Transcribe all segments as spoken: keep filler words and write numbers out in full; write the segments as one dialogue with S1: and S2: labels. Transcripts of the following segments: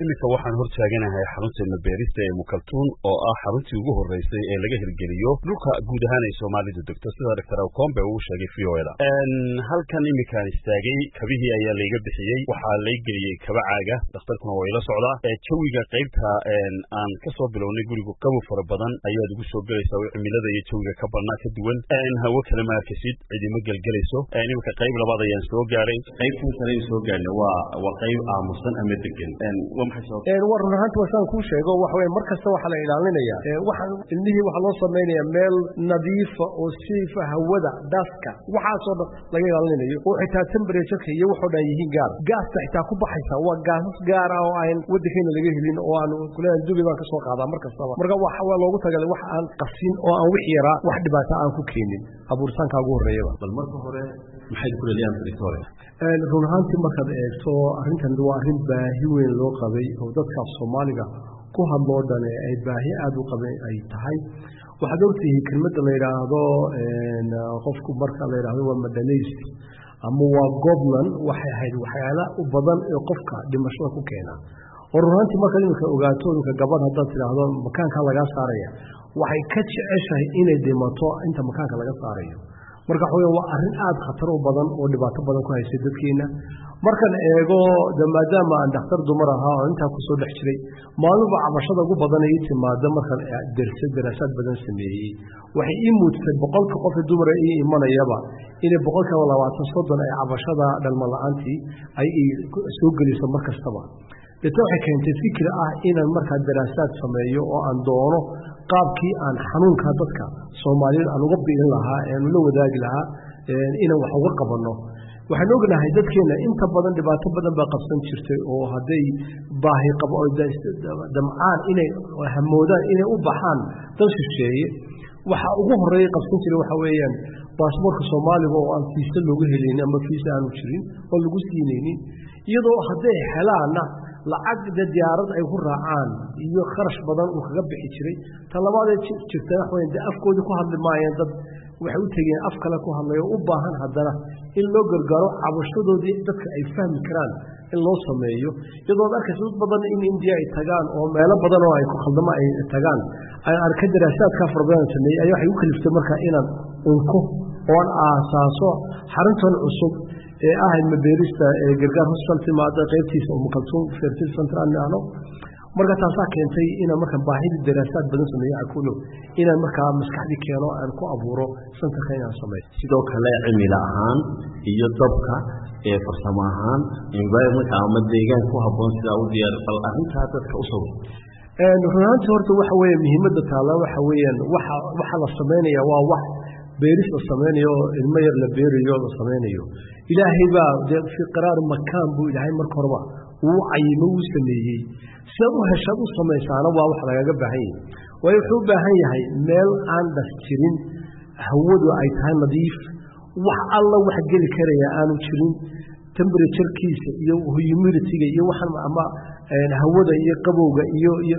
S1: imika waxaan hor taaganahay xarunteena beerista ee Mukaltuun oo ah xaruntii ugu horeysay ee laga hirgeliyo dhulka guud ahaan ay Soomaalidu degto sida Doctor Okombe uu sheegay V O A da een halkan imika istaagay kabihii ayaa la iga bixiyay waxa la geliyay kaba caaga dhakhtarkuna way la socdaa ee jawiga qaybta een aan ka soo bilownay guriga qabo fara badan ayaa ugu soo galaysaa cimilada iyo jawiga ka banaa ka duwan een hawo kale ma kasid cidima galgalayso een imika qayb labaad ayaan soo gaaray
S2: qaybtan kale soo gaarnay waa waa qayb aamusan ama degan een waa maxay soo
S3: een war runtii waxaan ku sheego waxa weey markasta waxa la ilaalinayaa ee waxaan ilmihii waxa loo sameeyaa meel nadiif oo siif hawada daska waxa soo laga ilaalinayo oo xitaa temperature iyo waxa dhan yihiin gaar gaasta xitaa ku baxaysa waa gaas gaar ah oo aan wadakeena laga helin oo aan kuleen dubi baan ka soo qaadaa markasta marka waxa loogu tagalay wax aan qasin oo aan wix yara wax dhibaato aan ku keenin abuurtaanka ugu horeeya
S2: bal marka hore maxay ku leeyaan Victoria
S3: ee runtii markaad eegto arrintan waa arrin baahi weyn loo qabay oo dadka Soomaaliga ku hadlo dhan ay baahi aad u qabay ay tahay waxa doortii kelmadda la yiraahdo een qofku marka la yiraahdo waa madanays ama waa goblin waxay ahayd waxyaala u badan ee qofka dhimashada ku keena oo runtii marka inuu ogaato inuu gabadh hadda tiraahdo makaanka laga saaraya waxay ka jeceshahay inay dhimato inta makaanka laga saarayo marka waa arrin aad khatar u badan oo dhibaato badan ku haysta dadkeena markan eego maadaama aan dhakhtar dumar ahaa oo inta ku soo dhex jiray maaluba cabashada ugu badan ay timaado markan darsi daraasad badan sameeyay waxay ii muudtay boqolka qof ee dumar ay imanayaba in boqolka labaatan soddon ay cabashada dhalmo la'aantii ay soo geliso markastaba ita waxay keentay fikir ah inaan markaa daraasad sameeyo oo aan doono qaabkii aan xanuunka dadka Soomaaliyeed aan uga biirin lahaa ee la wadaagi lahaa inaan wax uga qabano waxaan ognahay dadkeena inta badan dhibaato badan baa qabsan jirtay oo haday baahi qabo oo damcaan inay hamoodaan inay u baxaan dal shisheeye waxa ugu horeeyay qabsan jiray waxa weeyaan baasaboorka Soomaaliga oo aan fiisa loogu helin ama fiisa aan jirin oo lagu siinaynin iyadoo haday helaana lacag diyaarad ay ku raacaan iyo kharash badan oo kaga bixi jiray talabaad jirtay wax weyn afkooda ku hadli maayeen dad waxay u tageen af kale ku hadlayo u baahan hadana in loo gargaaro cabashadoodii dadka ay fahmi karaan in loo sameeyo iyadoo arkay dad badan in India ay tagaan oo meelo badan oo ay ku khaldama ay tagaan ay arka daraasad ka farbadan sameeyay ay waxay u kaliftay marka inaan unko oo aasaaso xaruntan cusub ee ah beerista ee gargaar hospital timaada qaybtiisa oo Mukaltuun fertility center aan marka taas keentay in marka baahida daraasad badan sameeyo akuno in marka maskaxdi keeno aan ku abuuro center kayna sameeyo
S2: sidoo kale cimilo ahaan iyo dabka ee farsamo ahaan environment ama deegaan ku haboon sida u diyaar fal arrinta dadka u soo
S3: ee runtii horta waxa weeye muhiimadda taala waxa weeyaan waxa waxa la sameeyaa waa wax beeris la sameeyo ilmo yar la beeriyo la sameeyo ilaahay baa fi qaraar makaan buu ilaahay marka horeba uu cayimo uu sameeyay sida uu hesha u sameeyana waa wax laga baahan yahay way wuxuu baahan yahay meel aan dhastirin hawadu ay tahay nadiif wax alla wax gali karaya aanu jirin temperature-kiisa iyo humidity-ga iyo waxan ama hawada iyo qabowga iyo iyo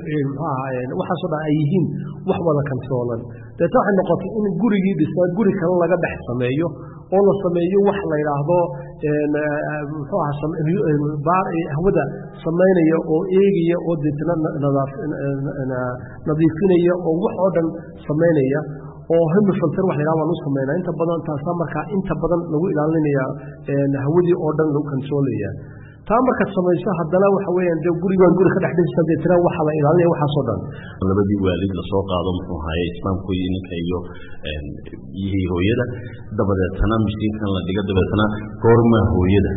S3: waxa soo dhacay yihiin wax wada controlan dadka waxay noqotay in gurigii dhisay guri kale laga dhex sameeyo oo la sameeyo wax la yiraahdo een muxuu ahaa baar hawada sameeynaya oo eegaya oo dadna nadaaf nadiifinaya oo wax oo dhan sameeynaya oo hal filter wax yiraahdo loo sameeynaa inta badan taas marka inta badan lagu ilaalinaya een hawadii oo dhan lagu controlaya taa marka sameeyso hadana waxa weeyaan dee guriga guri ka dhex dhisan deetana waxa la ilaalinaya waxa soo dhan
S2: labadii waalid la soo qaado muxuu haye islaamku yinka iyo een yihi hooyada dabadeetana mishiinkan la dhiga dabadeetana goorma hooyada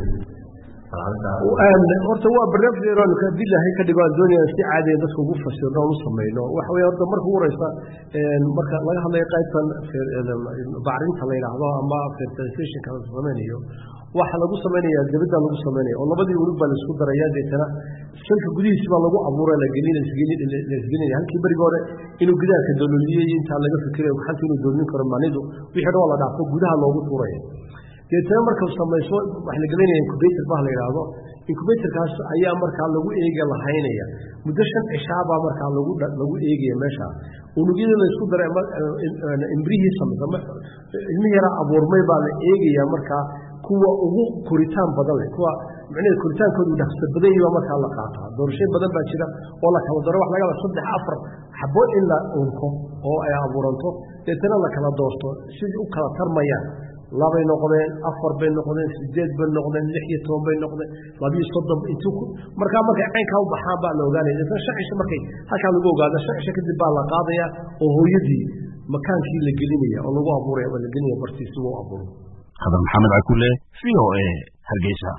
S3: horta waa barnaamijyada ka dilahay ka dhigo doonaya si caadi ah dadku ugu fasirno oo sameeyno waxa weeye horta markuu waraysa een marka laga hadlayo qaybtan bacrinta la yiraahdo ama fertilization ka sameeyo waxa lagu sameeyaa dibadda lagu sameeyaa oo labadii urub baa la isku darayaa deetana shilka gudihiisa baa lagu abuuray la gelin la gelin halkii bariga hore inuu gudaha ka dalooliyay inta laga fikirayo waxa inuu doonin karo manidu wixii dhow la dhaafo gudaha loogu tuuray deetana marka uu sameeyo wax la gelinayo incubator baa la yiraahdo incubator kaas ayaa marka lagu eega lahaynaya muddo shan cishaaba marka lagu lagu eegaya meesha unugyada la isku daray imbrihi sameeyay ilmihi yara abuurmay baa la eegaya marka kuwa ugu koritaan badan leh kuwa macnaheedu koritaankoodu dhaqso badan yahay marka la qaato doorasho badan baa jira oo la kala daro wax laga wada saddex afar xabo in la unko oo ay abuuranto deetana la kala doorto sidii u kala tarmayaan laba noqdeen afar bay noqdeen sideed bay noqdeen lix iyo toban bay noqdeen laba iyo soddon intuu marka marka aynka u baxaan baa la ogaanaya inta shaqisha markay halka lagu ogaado shaqisha kadib baa la qaadaya oo hooyadii makaankii la gelinaya oo lagu abuuray oo la gelinaya bartiisa uu abuuro
S1: هذا محمد عكولة في أو إيه هرجيسها